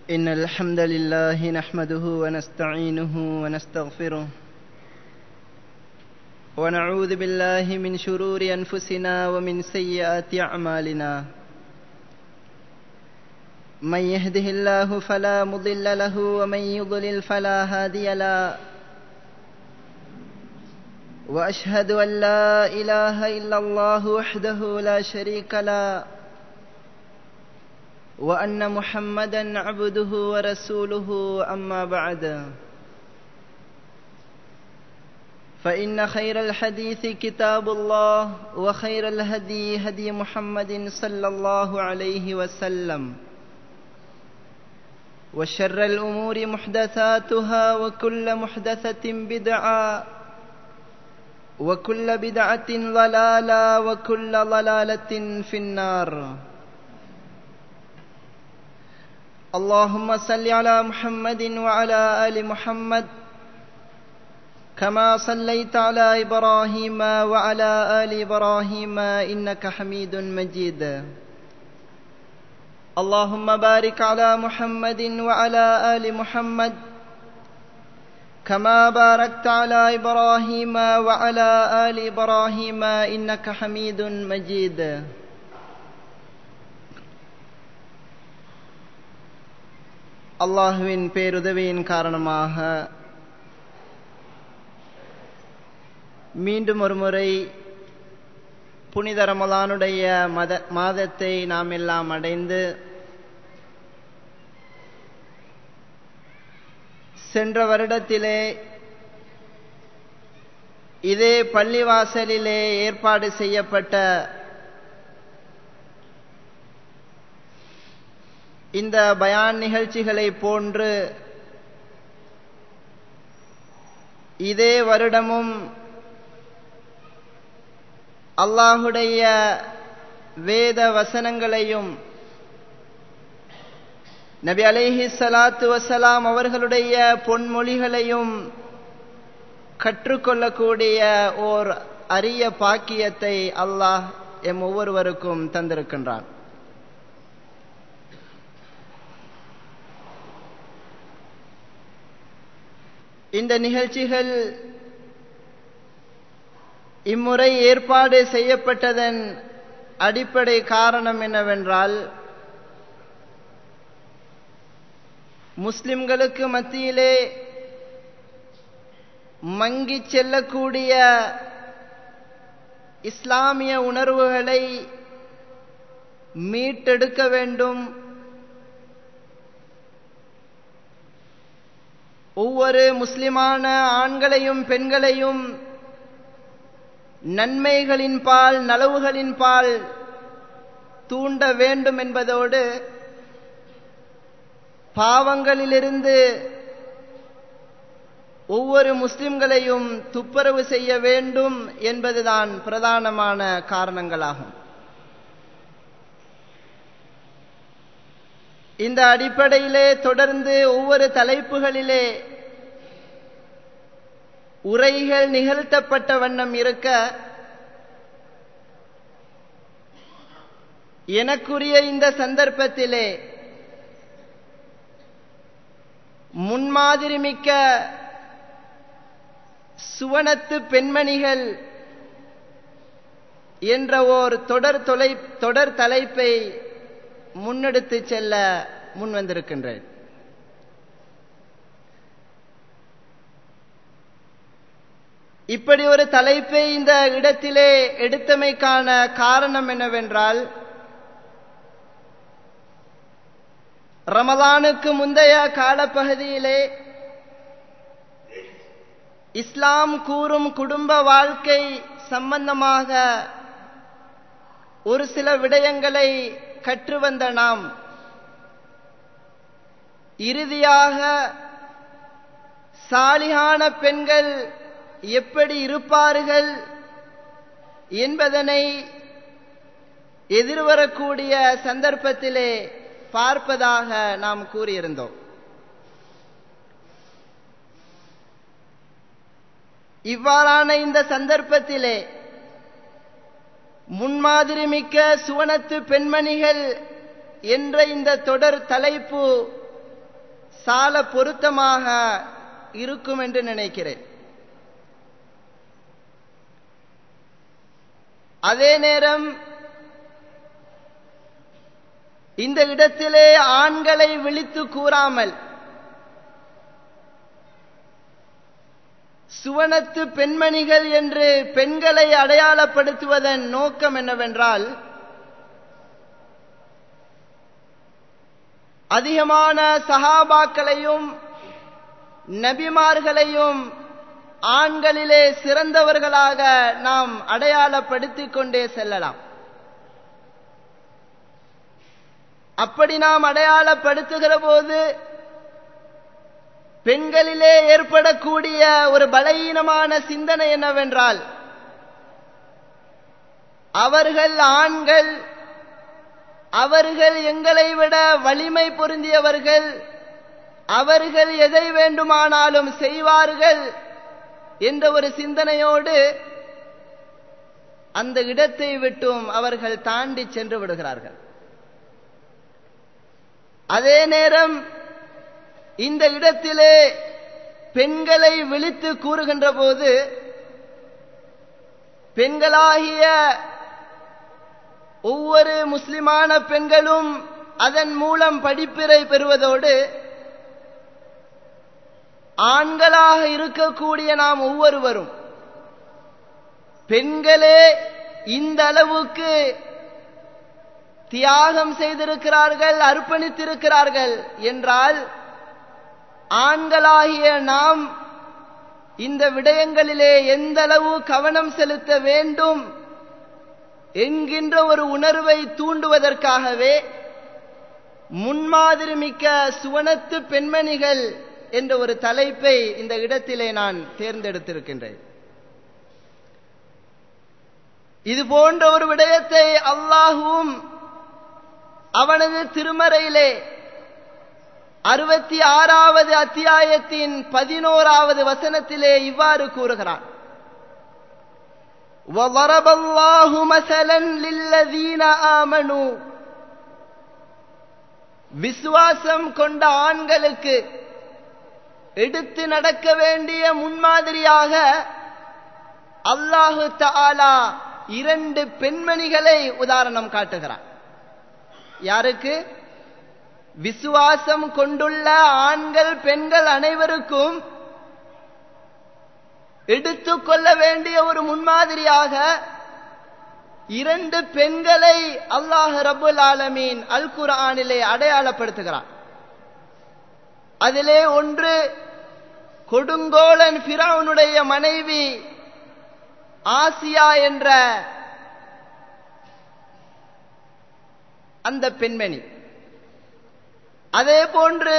إن الحمد لله نحمده ونستعينه ونستغفره ونعوذ بالله من شرور أنفسنا ومن سيئات أعمالنا من يهده الله فلا مضل له ومن يضلل فلا هادي له وأشهد أن لا إله إلا الله وحده لا شريك له وأن محمدًا عبده ورسوله أما بعد فإن خير الحديث كتاب الله وخير الهدي هدي محمد صلى الله عليه وسلم وشر الأمور محدثاتها وكل محدثة بدعة وكل بدعة ضلالة وكل ضلالة في النار. اللهم صل على محمد وعلى آل محمد كما صليت على إبراهيم وعلى آل إبراهيم إنك حميد مجيد. اللهم بارك على محمد وعلى آل محمد كما باركت على إبراهيم وعلى آل إبراهيم إنك حميد مجيد. அல்லாஹுவின் பேருதவியின் காரணமாக மீண்டும் ஒரு முறை புனித ரமலானுடைய மாதத்தை நாம் எல்லாம் அடைந்து சென்ற வருடத்திலே இதே பள்ளிவாசலிலே ஏற்பாடு செய்யப்பட்ட இந்த பயான் நிகழ்ச்சிகளை போன்று இதே வருடமும் அல்லாஹுடைய வேத வசனங்களையும் நபி அலைஹிஸ்ஸலாத்து வஸ்ஸலாம் அவர்களுடைய பொன்மொழிகளையும் கற்றுக்கொள்ளக்கூடிய ஓர் அரிய பாக்கியத்தை அல்லாஹ் எம் ஒவ்வொருவருக்கும் தந்திருக்கின்றான். இந்த நிகழ்ச்சிகள் இம்முறை ஏற்பாடு செய்யப்பட்டதன் அடிப்படை காரணம் என்னவென்றால், முஸ்லிம்களுக்கு மத்தியிலே மங்கிச் செல்லக்கூடிய இஸ்லாமிய உணர்வுகளை மீட்டெடுக்க வேண்டும், ஒவ்வொரு முஸ்லிமான ஆண்களையும் பெண்களையும் நன்மைகளின் பால் நலவுகளின் பால் தூண்ட வேண்டும் என்பதோடு பாவங்களிலிருந்து ஒவ்வொரு முஸ்லிம்களையும் துப்புரவு செய்ய வேண்டும் என்பதுதான் பிரதானமான காரணங்களாகும். இந்த அடிப்படையிலே தொடர்ந்து ஒவ்வொரு தலைப்புகளிலே உரைகள் நிகழ்த்தப்பட்ட வண்ணம் இருக்க, எனக்குரிய இந்த சந்தர்ப்பத்திலே முன்மாதிரி மிக்க சுவனத்து பெண்மணிகள் என்ற ஓர் தொடர் தலைப்பை முன்னெடுத்து செல்ல முன்வந்திருக்கின்றேன். இப்படி ஒரு தலைப்பை இந்த இடத்திலே எடுத்தமைக்கான காரணம் என்னவென்றால், ரமலானுக்கு முந்தைய காலப்பகுதியிலே இஸ்லாம் கூறும் குடும்ப வாழ்க்கை சம்பந்தமாக ஒரு சில விடயங்களை கற்று வந்த நாம் இறுதியாக சாலிஹான பெண்கள் எப்படி இருப்பார்கள் என்பதனை எதிர்வரக்கூடிய சந்தர்ப்பத்திலே பார்ப்பதாக நாம் கூறியிருந்தோம். இவ்வாறான இந்த சந்தர்ப்பத்திலே முன்மாதிரி மிக்க சுவனத்து பெண்மணிகள் என்ற இந்த தொடர் தலைப்பு சால பொருத்தமாக இருக்கும் என்று நினைக்கிறேன். அதே நேரம் இந்த இடத்திலே ஆண்களை விழித்து கூறாமல் சுவனத்து பெண்மணிகள் என்று பெண்களை அடையாளப்படுத்துவதன் நோக்கம் என்னவென்றால், அதிகமான சஹாபாக்களையும் நபிமார்களையும் ஆண்களிலே சிறந்தவர்களாக நாம் அடையாளப்படுத்திக் கொண்டே செல்லலாம். அப்படி நாம் அடையாளப்படுத்துகிற போது பெண்களிலே ஏற்படக்கூடிய ஒரு பலவீனமான சிந்தனை என்னவென்றால், அவர்கள் ஆண்கள், அவர்கள் எங்களை விட வலிமை பொருந்தியவர்கள், அவர்கள் எதை வேண்டுமானாலும் செய்வார்கள் என்ற ஒரு சிந்தனையோடு அந்த இடத்தை விட்டும் அவர்கள் தாண்டி சென்று விடுகிறார்கள். அதே நேரம் இந்த இடத்திலே பெண்களை விழித்து கூறுகின்ற போது, பெண்களாகிய ஒவ்வொரு முஸ்லிமான பெண்களும் அதன் மூலம் படிப்பினை பெறுவதோடு, ஆண்களாக இருக்கக்கூடிய நாம் ஒவ்வொருவரும் பெண்களே இந்த அளவுக்கு தியாகம் செய்திருக்கிறார்கள், அர்ப்பணித்திருக்கிறார்கள் என்றால், ஆண்களாகிய நாம் இந்த விடயங்களிலே எந்த அளவு கவனம் செலுத்த வேண்டும் என்கின்ற ஒரு உணர்வை தூண்டுவதற்காகவே முன்மாதிரி மிக்க சுவனத்து பெண்மணிகள் என்ற ஒரு தலைப்பை இந்த இடத்திலே நான் தேர்ந்தெடுத்திருக்கின்றேன். இது போன்ற ஒரு விடயத்தை அல்லாஹுவும் அவனது திருமறையிலே 66வது அத்தியாயத்தின் 11வது வசனத்திலே இவ்வாறு கூறுகிறான்: وَضَرَبَ اللَّهُ مَثَلًا لِلَّذِينَ آمَنُوا விசுவாசம் கொண்ட ஆண்களுக்கு எடுத்து நடக்க வேண்டிய முன்மாதிரியாக அல்லாஹு தஆலா 2 பெண்மணிகளை உதாரணம் காட்டுகிறார். யாருக்கு? விசுவாசம் கொண்டுள்ள ஆண்கள் பெண்கள் அனைவருக்கும் எடுத்துக்கொள்ள வேண்டிய ஒரு முன்மாதிரியாக 2 பெண்களை அல்லாஹ் ரப்புல் ஆலமீன் அல் குர்ஆனிலே அடையாளப்படுத்துகிறார். அதிலே ஒன்று கொடுங்கோலன் ஃபிரௌனுடைய மனைவி ஆசியா என்ற அந்த பெண்மணி. அதே போன்று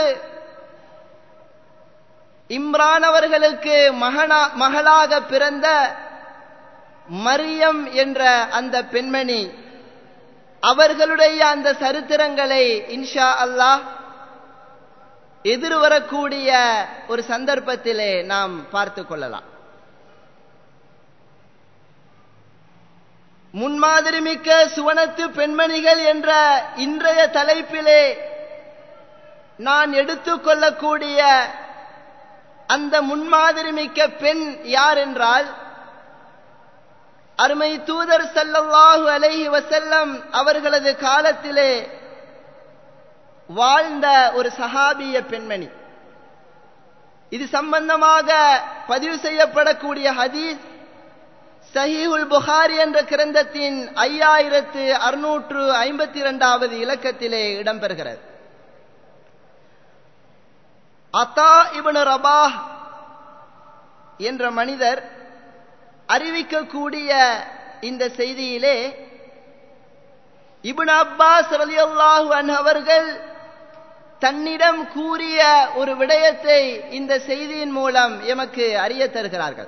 இம்ரான் அவர்களுக்கு மகளாக பிறந்த மரியம் என்ற அந்த பெண்மணி. அவர்களுடைய அந்த சரித்திரங்களை இன்ஷா அல்லாஹ் எதிர்வரக்கூடிய ஒரு சந்தர்ப்பத்திலே நாம் பார்த்துக் கொள்ளலாம். முன்மாதிரி மிக்க சுவனத்து பெண்மணிகள் என்ற இன்றைய தலைப்பிலே நான் எடுத்துக்கொள்ளக்கூடிய அந்த முன்மாதிரி மிக்க பெண் யார் என்றால், அருமை தூதர் ஸல்லல்லாஹு அலைஹி வஸல்லம் அவர்களது காலத்திலே வாழ்ந்த ஒரு சஹாபிய பெண்மணி. இது சம்பந்தமாக பதிவு செய்யப்படக்கூடிய ஹதீஸ் சஹீஹுல் புகாரி என்ற கிரந்தத்தின் 5652வது இலக்கத்திலே இடம்பெறுகிறது. அத்தா இப்னு ரபாஹ் என்ற மனிதர் அறிவிக்கக்கூடிய இந்த செய்தியிலே இப்னு அப்பாஸ் ரலியல்லாஹு அன்ஹு அவர்கள் தன்னிடம் கூறிய ஒரு விடயத்தை இந்த செய்தியின் மூலம் எமக்கு அறிய தருகிறார்கள்.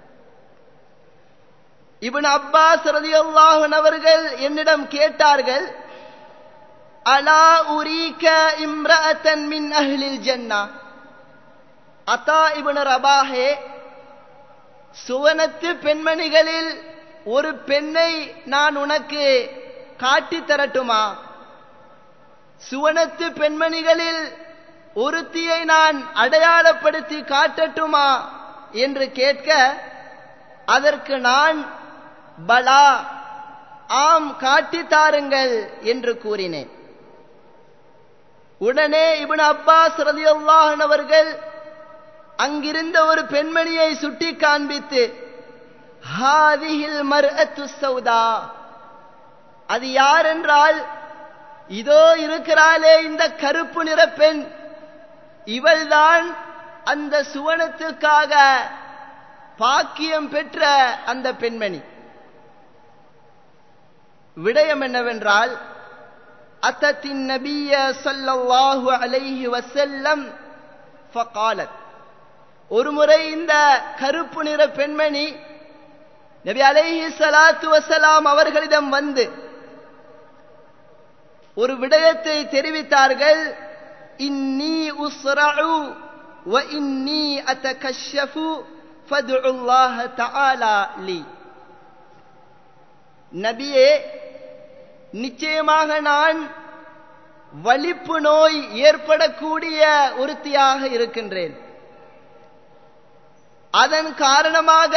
இப்னு அப்பாஸ் ரலியல்லாஹு அன்ஹு அவர்கள் என்னிடம் கேட்டார்கள், அலா உரீக இம்ரஅத்தன் மின் அஹ்லில் ஜன்னah. அத்தா இப்னு ரபாஹே, சுவனத்து பெண்மணிகளில் ஒரு பெண்ணை நான் உனக்கு காட்டி தரட்டுமா? சுவனத்து பெண்மணிகளில் ஒருத்தியை நான் அடையாளப்படுத்தி காட்டட்டுமா என்று கேட்க, அதற்கு நான் பலா, ஆம் காட்டித்தாருங்கள் என்று கூறினேன். உடனே இப்னு அப்பாஸ் ரலியல்லாஹு அன்ஹு அவர்கள் அங்கிருந்த ஒரு பெண்மணியை சுட்டி காண்பித்து, ஹாதிஹில் மர்அத்து ஸௌதா, அது யார் என்றால், இதோ இருக்கிறாளே இந்த கருப்பு நிற பெண், இவள்தான் அந்த சுவனத்துக்காக பாக்கியம் பெற்ற அந்த பெண்மணி. விடயம் என்னவென்றால், அத்தத்தின் நபிய ஸல்லல்லாஹு அலைஹி வஸல்லம் ஃபகாலத், ஒருமுறை இந்த கருப்பு நிற பெண்மணி நபி அலைஹி ஸலாத்து வஸலாம் அவர்களிடம் வந்து ஒரு விடயத்தை தெரிவித்தார்கள். இன்னி உஸ்ரஉ வ இன்னி அத்தகஷ்ஷஃபு ஃபதுல்லாஹ தஆலா லி. நபியே, நிச்சயமாக நான் வலிப்பு நோய் ஏற்படக்கூடிய ஒருத்தியாக இருக்கின்றேன். அதன் காரணமாக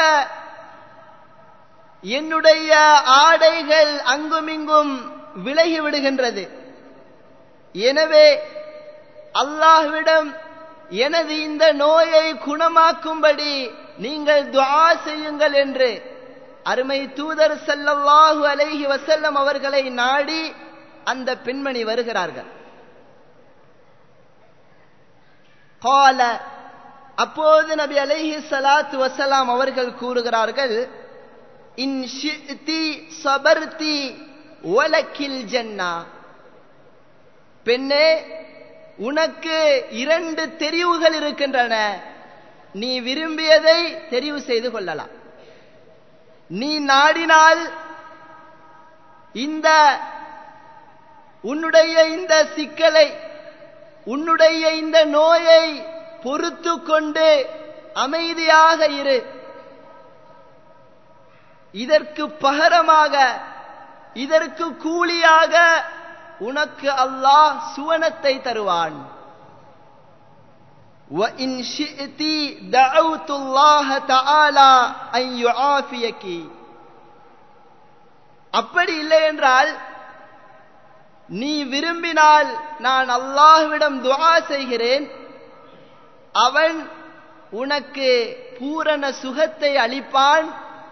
என்னுடைய ஆடைகள் அங்குமிங்கும் விலகி விடுகின்றது. எனவே அல்லாஹ்விடம் எனது இந்த நோயை குணமாக்கும்படி நீங்கள் துஆ செய்யுங்கள் என்று அருமை தூதர் ஸல்லல்லாஹு அலைஹி வஸல்லம் அவர்களை நாடி அந்த பெண்மணி வருகிறார்கள். قال, அப்போது நபி அலைஹி ஸலாத்து வஸலாம் அவர்கள் கூறுகிறார்கள், இன் ஷிஅ்தி ஸபர்தி வலக்கில் ஜன்னா. பெண்ணே, உனக்கு 2 தெரிவுகள் இருக்கின்றன. நீ விரும்பியதை தெரிவு செய்து கொள்ளலாம். நீ நாடினால் உன்னுடைய இந்த சிக்கலை, உன்னுடைய இந்த நோயை பொறுத்து கொண்டு அமைதியாக இரு. இதற்கு பகரமாக, இதற்கு கூலியாக உனக்கு அல்லாஹ் சுவனத்தை தருவான். وَإِنْ شِئْتِ دَعَوْتُ اللَّهَ تَعَالَى أَنْ يُعَافِيَكِ. அப்படி இல்லை என்றால், நீ விரும்பினால் நான் அல்லாஹ்விடம் துஆ செய்கிறேன், அவன் உனக்கு பூரண சுகத்தை அளிப்பான்.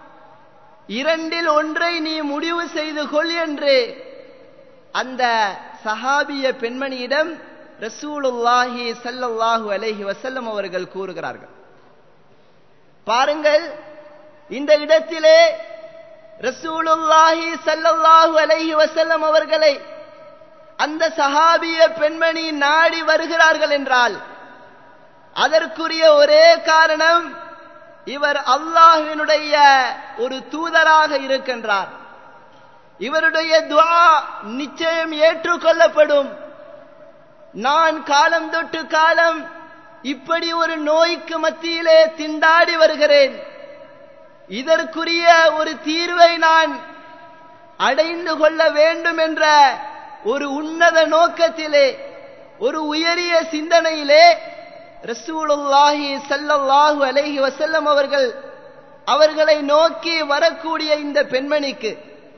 2இல் ஒன்றை நீ முடிவு செய்து கொள் என்று அந்த சஹாபிய பெண்மணியிடம் ரசூலுல்லாஹி ஸல்லல்லாஹு அலைஹி வஸல்லம் அவர்கள் கூறுகிறார்கள். பாருங்கள், இந்த இடத்திலே ரசூலுல்லாஹி ஸல்லல்லாஹு அலைஹி வஸல்லம் அவர்களை அந்த சஹாபிய பெண்மணி நாடி வருகிறார்கள் என்றால் அதற்குரிய ஒரே காரணம், இவர் அல்லாஹ்வினுடைய ஒரு தூதராக இருக்கின்றார். இவருடைய துஆ நிச்சயம் ஏற்றுக்கொள்ளப்படும். நான் காலம் தொட்டு காலம் இப்படி ஒரு நோய்க்கு மத்தியிலே திண்டாடி வருகிறேன். இதற்குரிய ஒரு தீர்வை நான் அடைந்து கொள்ள வேண்டும் என்ற ஒரு உன்னத நோக்கத்திலே, ஒரு உயரிய சிந்தனையிலே ரசூலுல்லாஹி ஸல்லல்லாஹு அலைஹி வஸல்லம் அவர்களை நோக்கி வரக்கூடிய இந்த பெண்மணிக்கு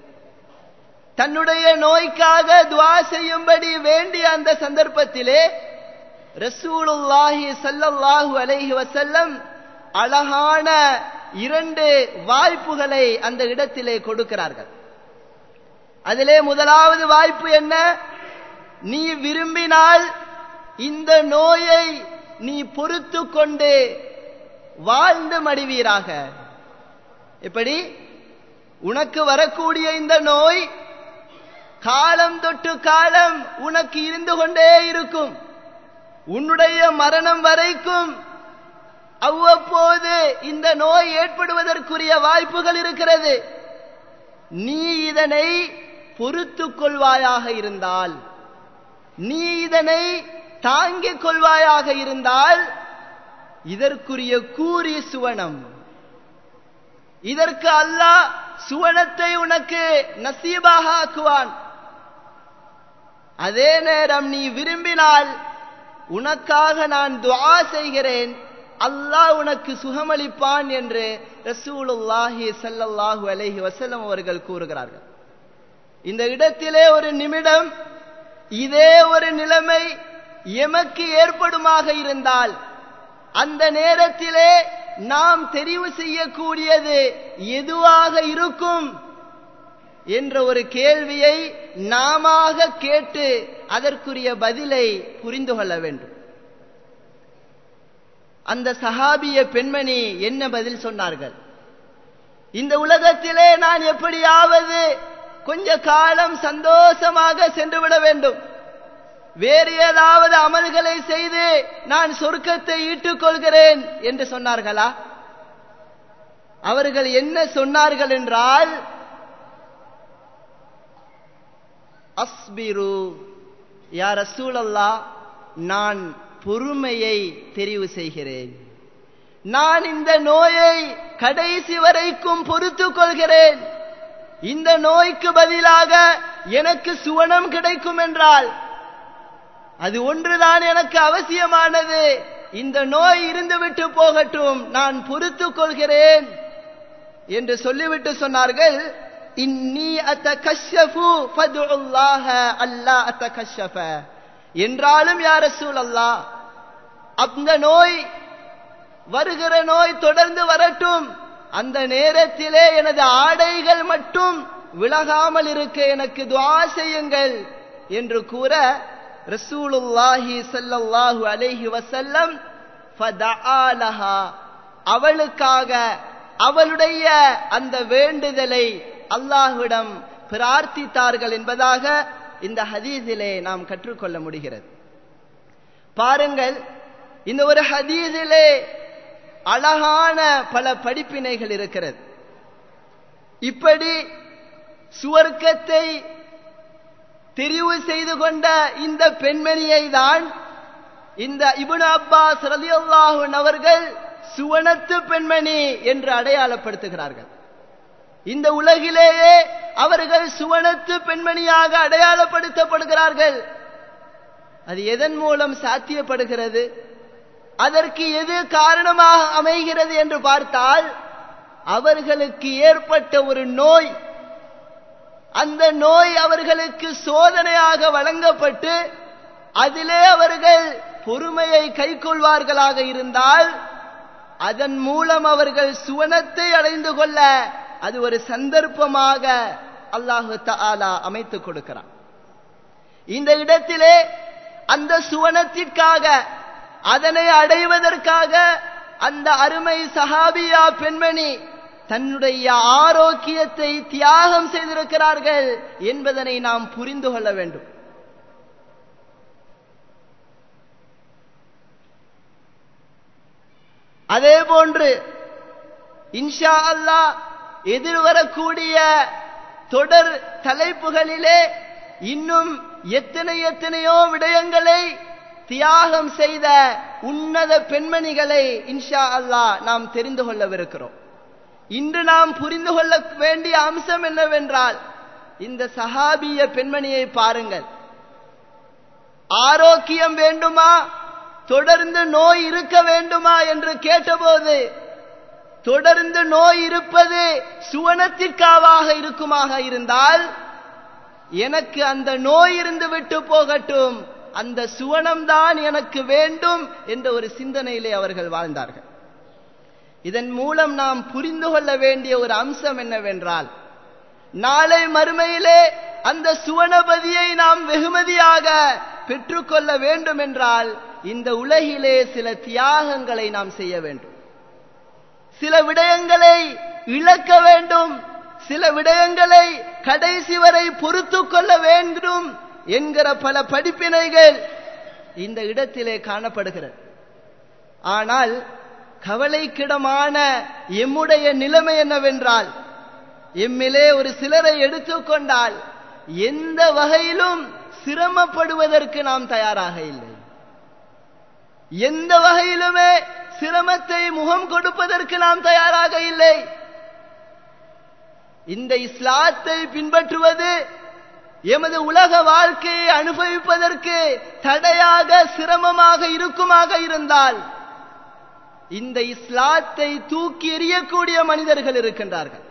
தன்னுடைய நோய்க்காக துஆ செய்யும்படி வேண்டிய அந்த சந்தர்ப்பத்திலே ரசூலுல்லாஹி ஸல்லல்லாஹு அலைஹி வஸல்லம் அழகான 2 வாய்ப்புகளை அந்த இடத்திலே கொடுக்கிறார்கள். அதிலே முதலாவது வாய்ப்பு என்ன? நீ விரும்பினால் இந்த நோயை நீ பொறுத்து கொண்டு வாழ்ந்து மடிவீராக. எப்படி? உனக்கு வரக்கூடிய இந்த நோய் காலம் தொட்டு காலம் உனக்கு இருந்து கொண்டே இருக்கும். உன்னுடைய மரணம் வரைக்கும் அவ்வப்போது இந்த நோய் ஏற்படுவதற்குரிய வாய்ப்புகள் இருக்கிறது. நீ இதனை பொறுத்துக் கொள்வாயாக இருந்தால், நீ இதனை தாங்கிக் கொள்வாயாக இருந்தால் இதற்குரிய கூலி சுவனம். இதற்கு அல்லாஹ் சுவனத்தை உனக்கு நசீபாக ஆக்குவான். அதே நேரம் நீ விரும்பினால் உனக்காக நான் துஆ செய்கிறேன், அல்லாஹ் உனக்கு சுகமளிப்பான் என்று ரசூலுல்லாஹி ஸல்லல்லாஹு அலைஹி வஸல்லம் அவர்கள் கூறுகிறார்கள். இந்த இடத்திலே ஒரு நிமிடம் இதே ஒரு நிலைமை எமக்கு ஏற்படுமாக இருந்தால் அந்த நேரத்திலே நாம் தெரிவு செய்யக்கூடியது எதுவாக இருக்கும் என்ற ஒரு கேள்வியை நாம கேட்டு அதற்குரிய பதிலை புரிந்து கொள்ள வேண்டும். அந்த சஹாபிய பெண்மணி என்ன பதில் சொன்னார்கள்? இந்த உலகத்திலே நான் எப்படியாவது கொஞ்ச காலம் சந்தோஷமாக சென்றுவிட வேண்டும், வேறு ஏதாவது அமல்களை செய்து நான் சொர்க்கத்தை ஈட்டுக் கொள்கிறேன் என்று சொன்னார்களா? அவர்கள் என்ன சொன்னார்கள் என்றால், அஸ்பிரு யா ரசூலல்லாஹ், நான் பொறுமையை தெரிவு செய்கிறேன், நான் இந்த நோயை கடைசி வரைக்கும் பொறுத்துக் கொள்கிறேன். இந்த நோய்க்கு பதிலாக எனக்கு சுவனம் கிடைக்கும் என்றால் அது ஒன்றுதான் எனக்கு அவசியமானது, இந்த நோய் இருந்துவிட்டு போகட்டும், நான் பொறுத்துக் கொள்கிறேன் என்று சொல்லிவிட்டு சொன்னார்கள், இன்னி அத்தகஷ்ஷஃபு ஃபதுல்லாஹ அல்லா அத்தகஷ்ஷஃப. என்றாலும் யா ரசூலல்லாஹ், அந்த நோய் வருகிற நோய் தொடர்ந்து வரட்டும், அந்த நேரத்திலே எனது ஆடைகள் மட்டும் விலகாமல் இருக்க எனக்கு துஆ செய்யுங்கள் என்று கூற ரசூலுல்லாஹி ஸல்லல்லாஹு அலைஹி வஸல்லம் ஃபதஆ லஹா, அவளுக்காக அவளுடைய அந்த வேண்டுதலை அல்லாஹ்விடம் பிரார்த்தித்தார்கள் என்பதாக இந்த ஹதீஸிலே நாம் கற்றுக்கொள்ள முடிகிறது. பாருங்கள், இந்த ஒரு ஹதீஸிலே அழகான பல படிப்பினைகள் இருக்கிறது. இப்படி சுவர்க்கத்தை தெரிவு செய்து கொண்ட இந்த பெண்மணியை தான் இந்த இப்னு அப்பாஸ் ரலியல்லாஹு அன்ஹு அவர்கள் சுவனத்து பெண்மணி என்று அடையாளப்படுத்துகிறார்கள். இந்த உலகிலேயே அவர்கள் சுவனத்து பெண்மணியாக அடையாளப்படுத்தப்படுகிறார்கள். அது எதன் மூலம் சாத்தியப்படுகிறது? அதற்கு எது காரணமாக அமைகிறது என்று பார்த்தால், அவர்களுக்கு ஏற்பட்ட ஒரு நோய், அந்த நோய் அவர்களுக்கு சோதனையாக வழங்கப்பட்டு அதிலே அவர்கள் பொறுமையை கைக்கொள்வார்களாக இருந்தால் அதன் மூலம் அவர்கள் சுவனத்தை அடைந்து கொள்ள அது ஒரு சந்தர்ப்பமாக அல்லாஹு தஆலா அமைத்துக் கொடுக்கிறான். இந்த இடத்திலே அந்த சுவனத்திற்காக, அதனை அடைவதற்காக அந்த அருமை சஹாபியா பெண்மணி தன்னுடைய ஆரோக்கியத்தை தியாகம் செய்திருக்கிறார்கள் என்பதனை நாம் புரிந்து கொள்ள வேண்டும். அதே போன்று இன்ஷா அல்லாஹ் எதிர்வரக்கூடிய தொடர் தலைப்புகளிலே இன்னும் எத்தனையோ விடயங்களை தியாகம் செய்த உன்னத பெண்மணிகளை இன்ஷா அல்லாஹ் நாம் தெரிந்து கொள்ளவிருக்கிறோம். இன்று நாம் புரிந்து கொள்ள வேண்டிய அம்சம் என்னவென்றால், இந்த சஹாபிய பெண்மணியை பாருங்கள். ஆரோக்கியம் வேண்டுமா, தொடர்ந்து நோய் இருக்க வேண்டுமா என்று கேட்டபோது, தொடர்ந்து நோய் இருப்பது சுவனத்திற்காக இருக்குமாக இருந்தால் எனக்கு அந்த நோய் இருந்து விட்டு போகட்டும், அந்த சுவனம்தான் எனக்கு வேண்டும் என்ற ஒரு சிந்தனையிலே அவர்கள் வாழ்ந்தார்கள். இதன் மூலம் நாம் புரிந்து கொள்ள வேண்டிய ஒரு அம்சம் என்னவென்றால், நாளை மறுமையிலே அந்த சுவனபதியை நாம் வெகுமதியாக பெற்றுக்கொள்ள வேண்டும் என்றால் இந்த உலகிலே சில தியாகங்களை நாம் செய்ய வேண்டும், சில விடயங்களை இழக்க வேண்டும், சில விடயங்களை கடைசி வரை பொறுத்துக் கொள்ள வேண்டும் என்கிற பல படிப்பினைகள் இந்த இடத்திலே காணப்படுகிறது. ஆனால் கவலைக்கிடமான எம்முடைய நிலைமை என்னவென்றால், எம்மிலே ஒரு சிலரை எடுத்துக்கொண்டால் எந்த வகையிலும் சிரமப்படுவதற்கு நாம் தயாராக இல்லை, எந்த வகையிலுமே சிரமத்தை முகம் கொடுப்பதற்கு நாம் தயாராக இல்லை. இந்த இஸ்லாத்தை பின்பற்றுவது, எமது உலக வாழ்க்கையை அனுபவிப்பதற்கு தடையாக சிரமமாக இருக்குமாக இருந்தால் இந்த இஸ்லாத்தை தூக்கி எறியக்கூடிய மனிதர்கள் இருக்கின்றார்கள்.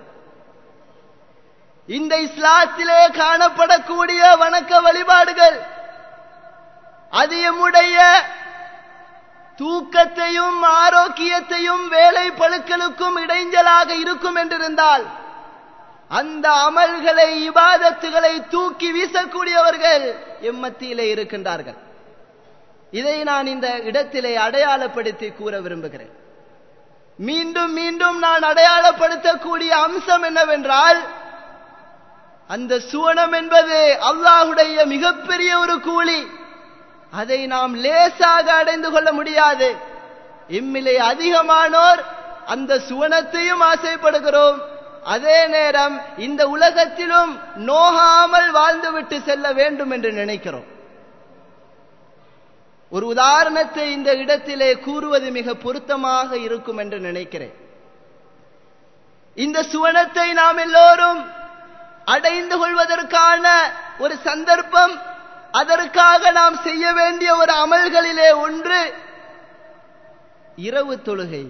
இந்த இஸ்லாத்திலே காணப்படக்கூடிய வணக்க வழிபாடுகள் அது எம்முடைய தூக்கத்தையும் ஆரோக்கியத்தையும் வேலை பளுக்களுக்கும் இடைஞ்சலாக இருக்கும் என்றிருந்தால் அந்த அமல்களை இபாதத்துகளை தூக்கி வீசக்கூடியவர்கள் எம்மத்தியிலே இருக்கின்றார்கள். இதை நான் இந்த இடத்திலே அடையாளப்படுத்தி கூற விரும்புகிறேன். மீண்டும் மீண்டும் நான் அடையாளப்படுத்தக்கூடிய அம்சம் என்னவென்றால், அந்த சுவனம் என்பது அல்லாஹுடைய மிகப்பெரிய ஒரு கூலி. அதை நாம் லேசாக அடைந்து கொள்ள முடியாது. இம்மிலே அதிகமானோர் அந்த சுவனத்தையும் ஆசைப்படுகிறோம், அதே நேரம் இந்த உலகத்திலும் நோகாமல் வாழ்ந்துவிட்டு செல்ல வேண்டும் என்று நினைக்கிறோம். ஒரு உதாரணத்தை இந்த இடத்திலே கூறுவது மிக பொருத்தமாக இருக்கும் என்று நினைக்கிறேன். இந்த சுவனத்தை நாம் எல்லோரும் அடைந்து கொள்வதற்கான ஒரு சந்தர்ப்பம், அதற்காக நாம் செய்ய வேண்டிய ஒரு அமல்களிலே ஒன்று இரவு தொழுகை.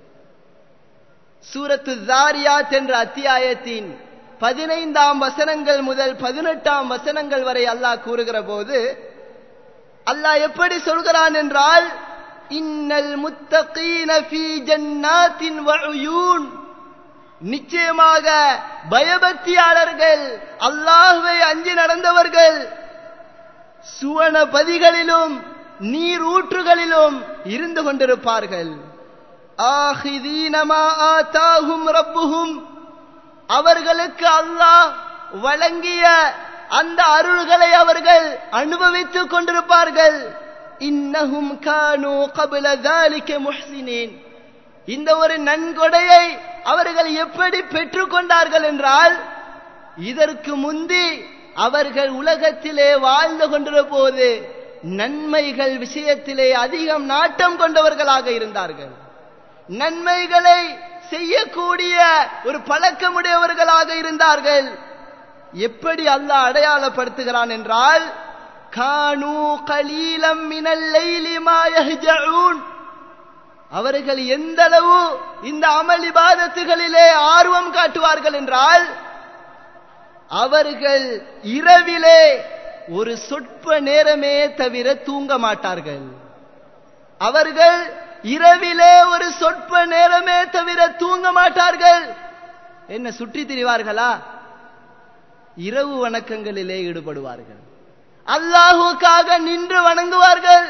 சூரத்து ஸாரியாத் என்ற அத்தியாயத்தின் 15ஆம் வசனங்கள் முதல் 18ஆம் வசனங்கள் வரை அல்லாஹ் கூறுகிற போது அல்லாஹ் எப்படி சொல்கிறான் என்றால், இன்னல் முத்தகீன ஃபீ ஜன்னாத்தின் வ உயூன், நிச்சயமாக பயபக்தியாளர்கள் அல்லாஹ்வை அஞ்சி நடந்தவர்கள் சுவனபதிகளிலும் நீர் ஊற்றுகளிலும் இருந்து கொண்டிருப்பார்கள். ஆஹிதீன மா ஆதாஹும் ரப்புஹும், அவர்களுக்கு அல்லாஹ் வழங்கிய அந்த அருள்களை அவர்கள் அனுபவித்துக் கொண்டிருப்பார்கள். இன்னஹும் கானூ கப்ல ذلك முஹ்சினீன், இந்த ஒரு நன்கொடையை அவர்கள் எப்படி பெற்றுக் கொண்டார்கள் என்றால், இதற்கு முந்தி அவர்கள் உலகத்திலே வாழ்ந்து கொண்டிருந்த போது நன்மைகள் விஷயத்திலே அதிகம் நாட்டம் கொண்டவர்களாக இருந்தார்கள். நன்மைகளை செய்யக்கூடிய ஒரு பழக்கமுடையவர்களாக இருந்தார்கள். எப்படி அல்லாஹ் அடையாளப்படுத்துகிறான் என்றால், கானூ கலீலம் மினல் லைலி மா யஹ்ஜஊன், அவர்கள் எந்த அளவு இந்த அமல் இபாதத்துகளிலே ஆர்வம் காட்டுவார்கள் என்றால், அவர்கள் இரவிலே ஒரு சொற்ப நேரமே தவிர தூங்க மாட்டார்கள். அவர்கள் இரவிலே ஒரு சொற்ப நேரமே தவிர தூங்க மாட்டார்கள். என்ன சுற்றி திரிவார்களா? இரவு வணக்கங்களிலே ஈடுபடுவார்கள். அல்லாஹுக்காக நின்று வணங்குவார்கள்.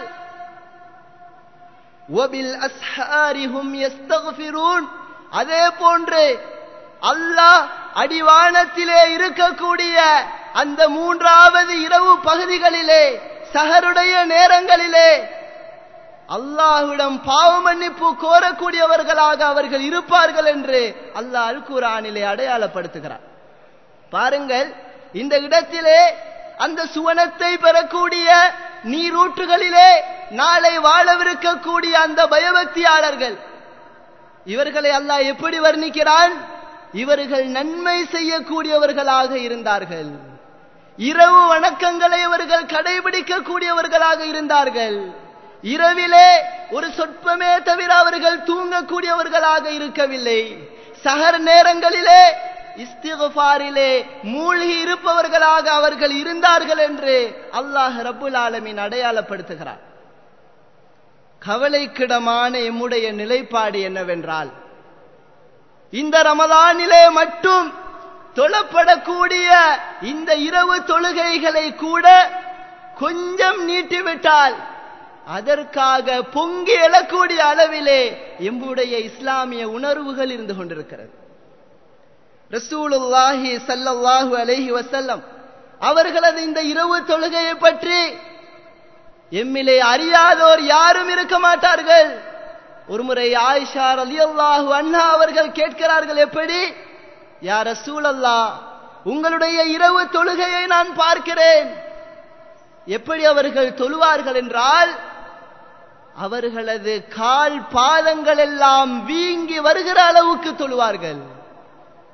வபில் அஸ்ஹாரிஹும் யஸ்தக்ஃபிரூன், அதே போன்று அல்லாஹ் அடிவானத்திலே இருக்கக்கூடிய அந்த 3வது இரவு பகுதிகளிலே சஹருடைய நேரங்களிலே அல்லாஹ்விடம் பாவ மன்னிப்பு கோரக்கூடியவர்களாக அவர்கள் இருப்பார்கள் என்று அல்லாஹ் அல் குர்ஆனிலே அடையாளப்படுத்துகிறார். பாருங்கள், இந்த இடத்திலே அந்த சுவனத்தை பெறக்கூடிய நீரூற்றுகளிலே நாளை வாழவிருக்கக்கூடிய அந்த பயபக்தியாளர்கள், இவர்களை அல்லாஹ் எப்படி வர்ணிக்கிறான்? இவர்கள் நன்மை செய்யக்கூடியவர்களாக இருந்தார்கள். இரவு வணக்கங்களை இவர்கள் கடைபிடிக்கக்கூடியவர்களாக இருந்தார்கள். இரவிலே ஒரு சொற்பமே தவிர அவர்கள் தூங்கக்கூடியவர்களாக இருக்கவில்லை. சஹர் நேரங்களிலே இஸ்திக்ஃபாரிலே மூழ்கி இருப்பவர்களாக அவர்கள் இருந்தார்கள் என்று அல்லாஹ் ரப்புல் ஆலமீன் அடையாளப்படுத்துகிறார். கவலைக்கிடமான எம்முடைய நிலைப்பாடு என்னவென்றால், இந்த ரமலானிலே மட்டும் தொழப்படக்கூடிய இந்த இரவு தொழுகைகளை கூட கொஞ்சம் நீட்டிவிட்டால் அதற்காக பொங்கி எழக்கூடிய அளவிலே எம்முடைய இஸ்லாமிய உணர்வுகள் இருந்து கொண்டிருக்கிறது. ரசூலுல்லாஹி ஸல்லல்லாஹு அலைஹி வஸல்லம் அவர்களது இந்த இரவு தொழுகையை பற்றி எம்மிலே அறியாதோர் யாரும் இருக்க மாட்டார்கள். ஒருமுறை ஆயிஷா ரலியல்லாஹு அன்ஹா அவர்கள் கேட்கிறார்கள், எப்படி யா ரசூலல்லாஹ், உங்களுடைய இரவு தொழுகையை நான் பார்க்கிறேன், எப்படி அவர்கள் தொழுவார்கள் என்றால், அவர்களது கால் பாதங்கள் எல்லாம் வீங்கி வருகிற அளவுக்கு தொழுவார்கள்.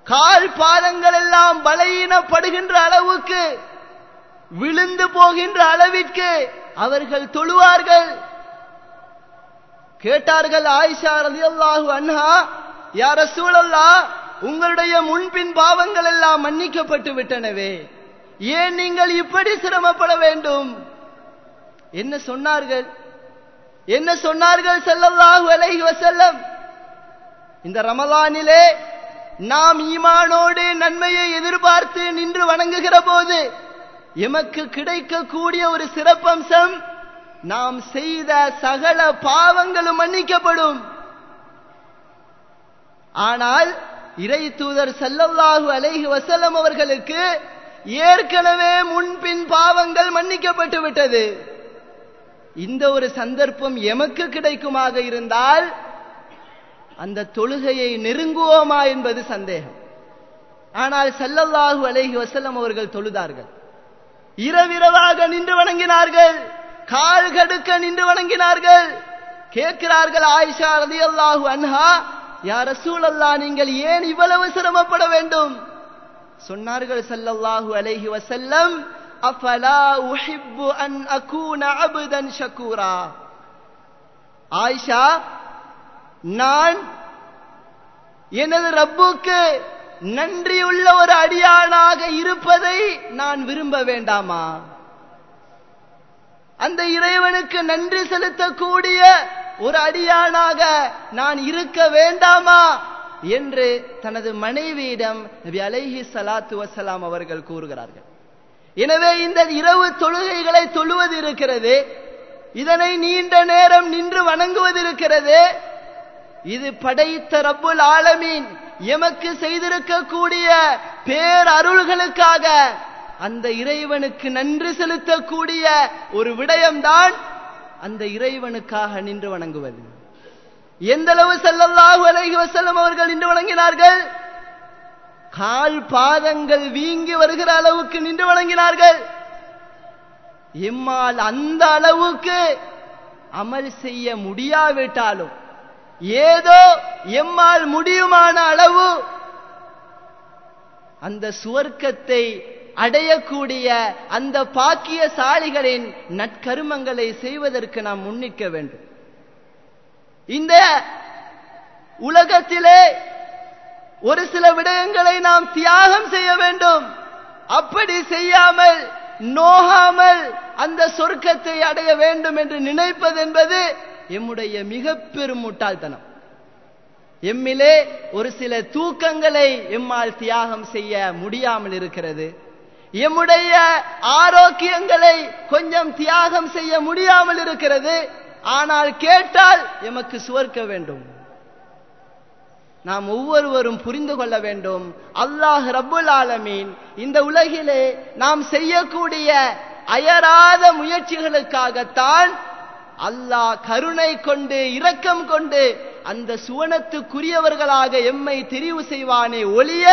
கால் பாதங்கள் எல்லாம் பலவீனப்படுகின்ற அளவுக்கு, விழுந்து போகின்ற அளவிற்கு அவர்கள் தொழுவார்கள். கேட்டார்கள் ஆயிஷா ரலியல்லாஹு அன்ஹா, யா ரசூலல்லாஹ், உங்களுடைய முன்பின் பாவங்கள் எல்லாம் மன்னிக்கப்பட்டு விட்டனவே, ஏன் நீங்கள் இப்படி சிரமப்பட வேண்டும்? என்ன சொன்னார்கள் ஸல்லல்லாஹு அலைஹி வஸல்லம்? இந்த ரமலானிலே நாம் ஈமானோடு நன்மையை எதிர்பார்த்து நின்று வணங்குகிற போது எமக்கு கிடைக்கக்கூடிய ஒரு சிறப்பம்சம், நாம் செய்த சகல பாவங்களும் மன்னிக்கப்படும். ஆனால் இறை தூதர் ஸல்லல்லாஹு அலைஹி வஸல்லம் அவர்களுக்கு ஏற்கனவே முன்பின் பாவங்கள் மன்னிக்கப்பட்டு விட்டது. இந்த ஒரு சந்தர்ப்பம் எமக்கு கிடைக்குமாக இருந்தால் அந்த தொழுகையை நெருங்குவோமா என்பது சந்தேகம். ஆனால் ஸல்லல்லாஹு அலைஹி வஸல்லம் அவர்கள் தொழுதார்கள். இரவிரவாக நின்று வணங்கினார்கள், கால் கடுக்க நின்று வணங்கினார்கள். கேட்கிறார்கள் ஆயிஷா ரலியல்லாஹு அன்ஹா, யா ரசூலல்லாஹ், நீங்கள் ஏன் இவ்வளவு சிரமப்பட வேண்டும்? சொன்னார்கள் ஸல்லல்லாஹு அலைஹி வஸல்லம், அஃபலா உஹிப்பு அன் அகூன அப்தன் ஷகூரா. ஆயிஷா, நான் எனது ரப்புக்கு நன்றியுள்ள ஒரு அடியானாக இருப்பதை நான் விரும்ப வேண்டாமா? அந்த இறைவனுக்கு நன்றி செலுத்தக்கூடிய ஒரு அடியானாக நான் இருக்க வேண்டாமா என்று தனது மனைவியிடம் நபி அலைஹி ஸலாத்து வஸலாம் அவர்கள் கூறுகிறார்கள். எனவே இந்த இரவு தொழுகைகளை தொழுவது இருக்கிறது, இதனை நீண்ட நேரம் நின்று வணங்குவது இருக்கிறது, இது படைத்த ரப்புல் ஆலமீன் எமக்கு செய்திருக்கக்கூடிய பேரருள்களுக்காக அந்த இறைவனுக்கு நன்றி செலுத்தக்கூடிய ஒரு விடயம்தான் அந்த இறைவனுக்காக நின்று வணங்குவது. எந்த அளவு ஸல்லல்லாஹு அலைஹி வஸல்லம் அவர்கள் நின்று வணங்கினார்கள்? கால் பாதங்கள் வீங்கி வருகிற அளவுக்கு நின்று வணங்கினார்கள். எம்மால் அந்த அளவுக்கு அமல் செய்ய முடியாவிட்டாலும் ஏதோ எம்மால் முடியுமான அளவு அந்த சுவர்க்கத்தை அடையக்கூடிய அந்த பாக்கியசாலிகளின் நற்கருமங்களை செய்வதற்கு நாம் முன்னிக்க வேண்டும். இந்த உலகத்திலே ஒரு சில விடயங்களை நாம் தியாகம் செய்ய வேண்டும். அப்படி செய்யாமல் நோகாமல் அந்த சொர்க்கத்தை அடைய வேண்டும் என்று நினைப்பது என்பது எம்முடைய மிக பெரும் முட்டாள்தனம். எம்மிலே ஒரு சில தூக்கங்களை எம்மால் தியாகம் செய்ய முடியாமல் இருக்கிறது. எம்முடைய ஆரோக்கியங்களை கொஞ்சம் தியாகம் செய்ய முடியாமல் இருக்கிறது. ஆனால் கேட்டால் எமக்கு சுவர்க்க வேண்டும். நாம் ஒவ்வொருவரும் புரிந்து கொள்ள வேண்டும், அல்லாஹ் ரப்புல் ஆலமீன் இந்த உலகிலே நாம் செய்யக்கூடிய அயராத முயற்சிகளுக்காகத்தான் அல்லாஹ் கருணை கொண்டு இரக்கம் கொண்டு அந்த சுவனத்துக்குரியவர்களாக எம்மை தெரிவு செய்வானே ஒழிய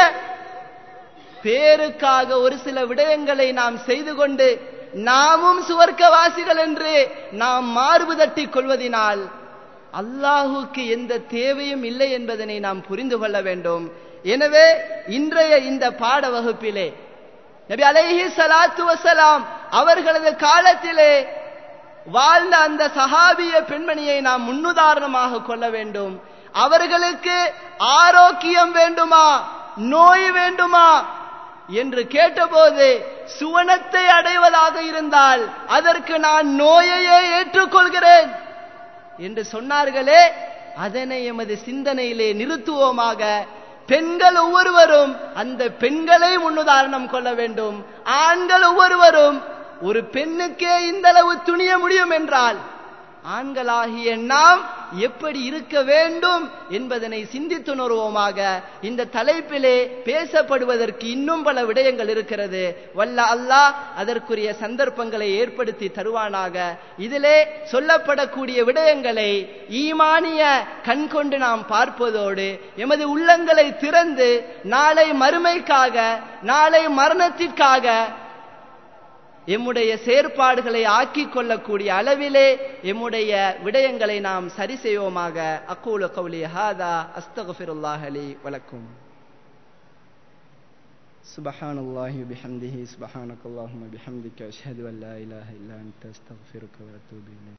பேருக்காக ஒரு சில விடயங்களை நாம் செய்து கொண்டு நாமும் சுவர்க்கவாசிகள் என்று நாம் மார்பு தட்டிக் கொள்வதினால் அல்லாஹுக்கு எந்த தேவையும் இல்லை என்பதனை நாம் புரிந்து கொள்ள வேண்டும். எனவே இன்றைய இந்த பாட வகுப்பிலே நபி அலைஹி ஸலாத்து வஸலாம் அவர்களது காலத்திலே வாழ்ந்த அந்த சஹாபிய பெண்மணியை நாம் முன்னுதாரணமாக கொள்ள வேண்டும். அவர்களுக்கு ஆரோக்கியம் வேண்டுமா, நோய் வேண்டுமா என்று கேட்டபோது சுவனத்தை அடைவதாக இருந்தால் அதற்கு நான் நோயையே ஏற்றுக்கொள்கிறேன் என்று சொன்னார்களே, அதனை எமது சிந்தனையிலே நிறுத்துவோமாக. பெண்கள் ஒவ்வொருவரும் அந்த பெண்களை முன்னுதாரணம் கொள்ள வேண்டும். ஆண்கள் ஒவ்வொருவரும் ஒரு பெண்ணுக்கே இந்த அளவு துணிய முடியும் என்றால் ஆண்களாகிய நாம் எப்படி இருக்க வேண்டும் என்பதனை சிந்தித்துணர்வோமாக. இந்த தலைப்பிலே பேசப்படுவதற்கு இன்னும் பல விடயங்கள் இருக்கிறது. வல்ல அல்லாஹ் அதற்குரிய சந்தர்ப்பங்களை ஏற்படுத்தி தருவானாக. இதிலே சொல்லப்படக்கூடிய விடயங்களை ஈமானிய கண் கொண்டு நாம் பார்ப்பதோடு எமது உள்ளங்களை திறந்து நாளை மறுமைக்காக, நாளை மரணத்திற்காக எம்முடைய செயற்பாடுகளை ஆக்கிக் கொள்ளக்கூடிய அளவிலே எம்முடைய விடயங்களை நாம் சரி செய்வோமாக. அக்கூலு கௌலி ஹாதா அஸ்தக்ஃபிருல்லாஹ் லி வலக்கும். சுப்ஹானல்லாஹி பிஹம்திஹி சுப்ஹானக்கல்லாஹும்ம பிஹம்திக அஷ்ஹது அன் லா இலாஹா இல்லா அன்த அஸ்தக்ஃபிருக வ அத்தூபு இலைக்.